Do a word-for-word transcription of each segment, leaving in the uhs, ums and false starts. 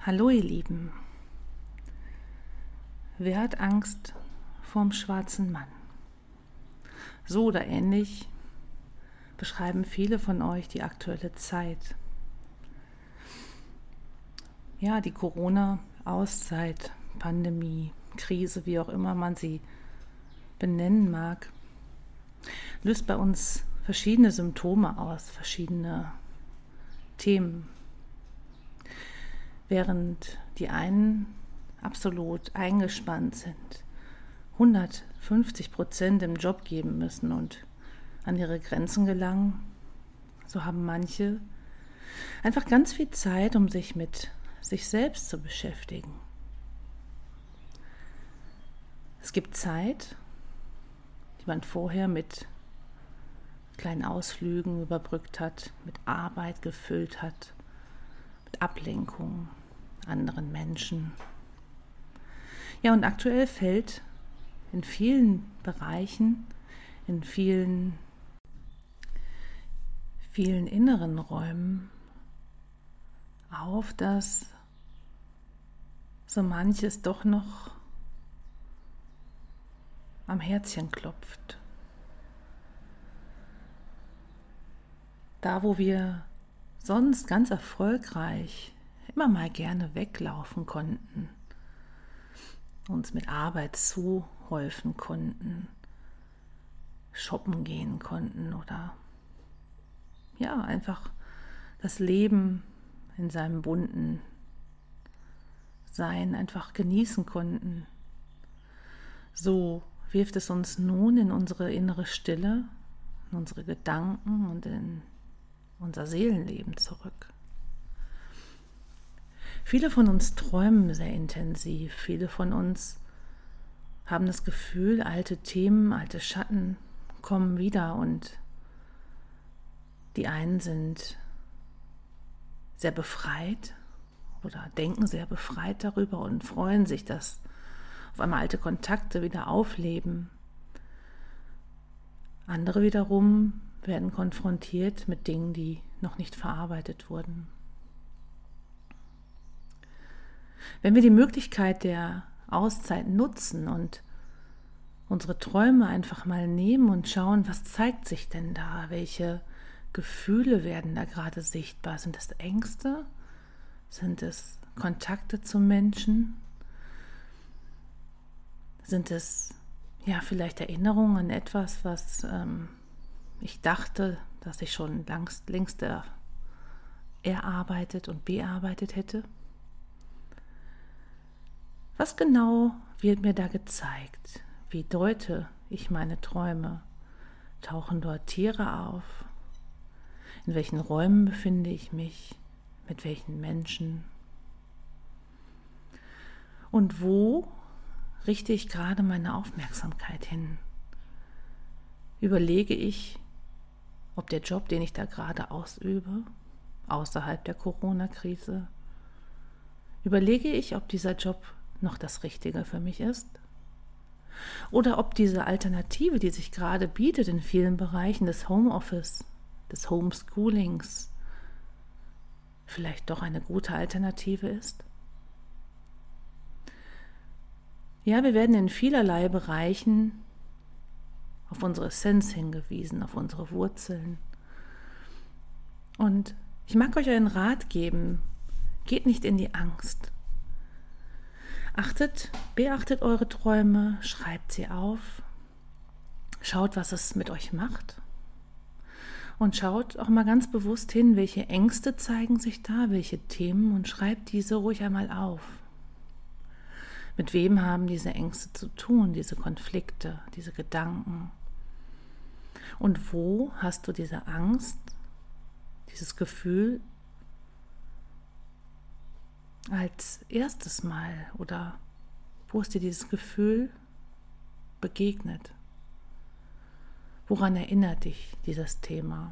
Hallo ihr Lieben, wer hat Angst vorm schwarzen Mann? So oder ähnlich beschreiben viele von euch die aktuelle Zeit. Ja, die Corona-Auszeit, Pandemie, Krise, wie auch immer man sie benennen mag, löst bei uns verschiedene Symptome aus, verschiedene Themen. Während die einen absolut eingespannt sind, hundertfünfzig Prozent im Job geben müssen und an ihre Grenzen gelangen, so haben manche einfach ganz viel Zeit, um sich mit sich selbst zu beschäftigen. Es gibt Zeit, die man vorher mit kleinen Ausflügen überbrückt hat, mit Arbeit gefüllt hat, mit Ablenkung, anderen Menschen. Ja, und aktuell fällt in vielen Bereichen, in vielen, vielen inneren Räumen auf, dass so manches doch noch am Herzchen klopft. Da, wo wir sonst ganz erfolgreich immer mal gerne weglaufen konnten, uns mit Arbeit zuhäufen konnten, shoppen gehen konnten oder ja, einfach das Leben in seinem bunten Sein einfach genießen konnten. So wirft es uns nun in unsere innere Stille, in unsere Gedanken und in unser Seelenleben zurück. Viele von uns träumen sehr intensiv, viele von uns haben das Gefühl, alte Themen, alte Schatten kommen wieder und die einen sind sehr befreit oder denken sehr befreit darüber und freuen sich, dass auf einmal alte Kontakte wieder aufleben. Andere wiederum werden konfrontiert mit Dingen, die noch nicht verarbeitet wurden. Wenn wir die Möglichkeit der Auszeit nutzen und unsere Träume einfach mal nehmen und schauen, was zeigt sich denn da? Welche Gefühle werden da gerade sichtbar? Sind es Ängste? Sind es Kontakte zu Menschen? Sind es ja vielleicht Erinnerungen an etwas, was ähm, ich dachte, dass ich schon langst, längst er, erarbeitet und bearbeitet hätte? Was genau wird mir da gezeigt? Wie deute ich meine Träume? Tauchen dort Tiere auf? In welchen Räumen befinde ich mich? Mit welchen Menschen? Und wo richte ich gerade meine Aufmerksamkeit hin? Überlege ich, ob der Job, den ich da gerade ausübe, außerhalb der Corona-Krise, überlege ich, ob dieser Job noch das Richtige für mich ist? Oder ob diese Alternative, die sich gerade bietet in vielen Bereichen des Homeoffice, des Homeschoolings, vielleicht doch eine gute Alternative ist? Ja, wir werden in vielerlei Bereichen auf unsere Essenz hingewiesen, auf unsere Wurzeln. Und ich mag euch einen Rat geben, geht nicht in die Angst. Achtet, beachtet eure Träume, schreibt sie auf, schaut, was es mit euch macht und schaut auch mal ganz bewusst hin, welche Ängste zeigen sich da, welche Themen und schreibt diese ruhig einmal auf. Mit wem haben diese Ängste zu tun, diese Konflikte, diese Gedanken? Und wo hast du diese Angst, dieses Gefühl als erstes Mal oder wo ist dir dieses Gefühl begegnet? Woran erinnert dich dieses Thema?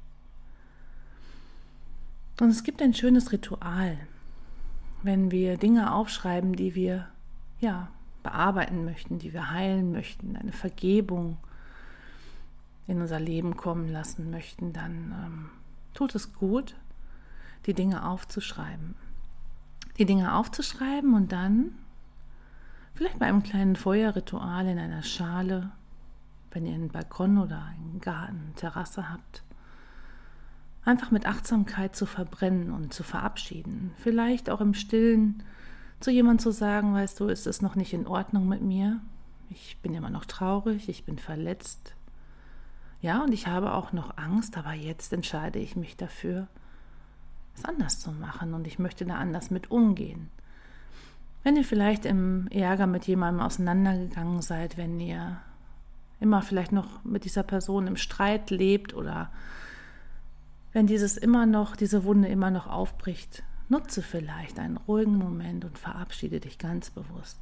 Und es gibt ein schönes Ritual, wenn wir Dinge aufschreiben, die wir ja, bearbeiten möchten, die wir heilen möchten, eine Vergebung in unser Leben kommen lassen möchten, dann ähm, tut es gut, die Dinge aufzuschreiben. die Dinge aufzuschreiben und dann vielleicht bei einem kleinen Feuerritual in einer Schale, wenn ihr einen Balkon oder einen Garten, Terrasse habt, einfach mit Achtsamkeit zu verbrennen und zu verabschieden. Vielleicht auch im Stillen zu jemandem zu sagen, weißt du, ist es noch nicht in Ordnung mit mir? Ich bin immer noch traurig, ich bin verletzt. Ja, und ich habe auch noch Angst, aber jetzt entscheide ich mich dafür, es anders zu machen und ich möchte da anders mit umgehen. Wenn ihr vielleicht im Ärger mit jemandem auseinandergegangen seid, wenn ihr immer vielleicht noch mit dieser Person im Streit lebt oder wenn dieses immer noch, diese Wunde immer noch aufbricht, nutze vielleicht einen ruhigen Moment und verabschiede dich ganz bewusst.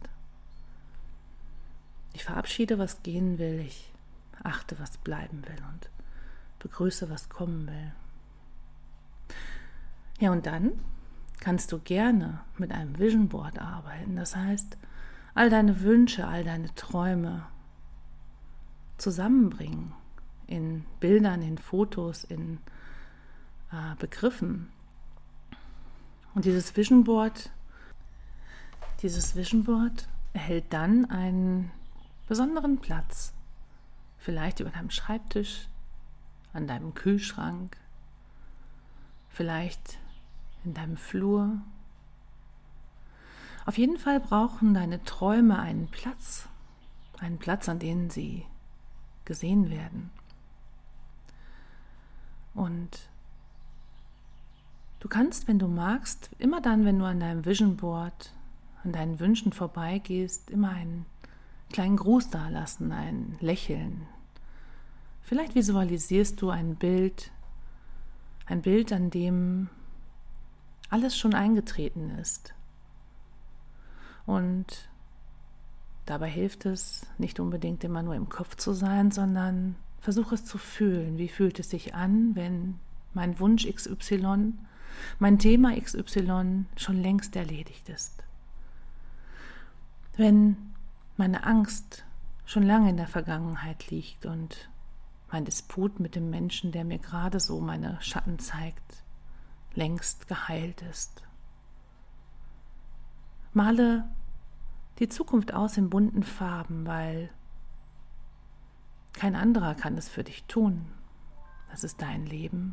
Ich verabschiede, was gehen will, ich achte, was bleiben will und begrüße, was kommen will. Ja, und dann kannst du gerne mit einem Vision Board arbeiten. Das heißt, all deine Wünsche, all deine Träume zusammenbringen in Bildern, in Fotos, in äh, Begriffen. Und dieses Vision Board, dieses Vision Board erhält dann einen besonderen Platz. Vielleicht über deinem Schreibtisch, an deinem Kühlschrank, vielleicht in deinem Flur. Auf jeden Fall brauchen deine Träume einen Platz, einen Platz, an dem sie gesehen werden. Und du kannst, wenn du magst, immer dann, wenn du an deinem Vision Board, an deinen Wünschen vorbeigehst, immer einen kleinen Gruß dalassen, ein Lächeln. Vielleicht visualisierst du ein Bild, ein Bild, an dem alles schon eingetreten ist. Und dabei hilft es, nicht unbedingt immer nur im Kopf zu sein, sondern versuch es zu fühlen. Wie fühlt es sich an, wenn mein Wunsch X Y, mein Thema X Y schon längst erledigt ist? Wenn meine Angst schon lange in der Vergangenheit liegt und mein Disput mit dem Menschen, der mir gerade so meine Schatten zeigt, längst geheilt ist. Male die Zukunft aus in bunten Farben, weil kein anderer kann es für dich tun. Das ist dein Leben.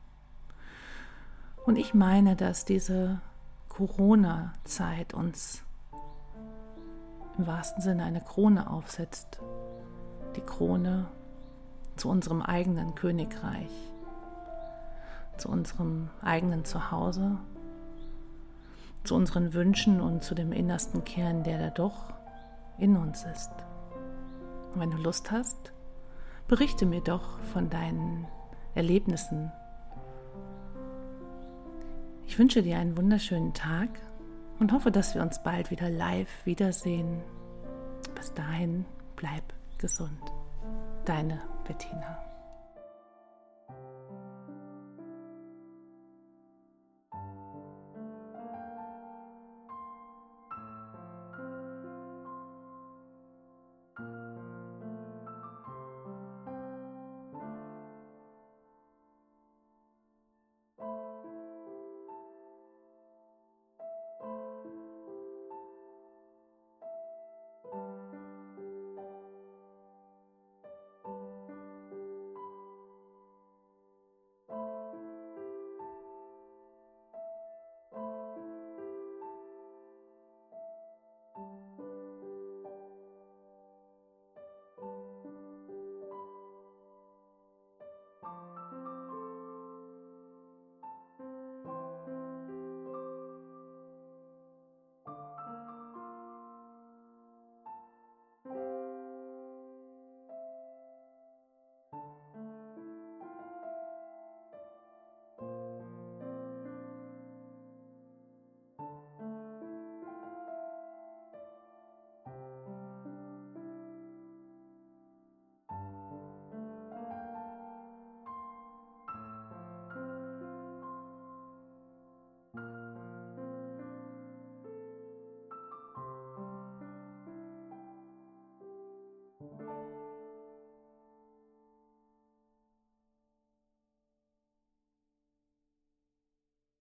Und ich meine, dass diese Corona-Zeit uns im wahrsten Sinne eine Krone aufsetzt. Die Krone zu unserem eigenen Königreich, zu unserem eigenen Zuhause, zu unseren Wünschen und zu dem innersten Kern, der da doch in uns ist. Und wenn du Lust hast, berichte mir doch von deinen Erlebnissen. Ich wünsche dir einen wunderschönen Tag und hoffe, dass wir uns bald wieder live wiedersehen. Bis dahin, bleib gesund. Deine Bettina.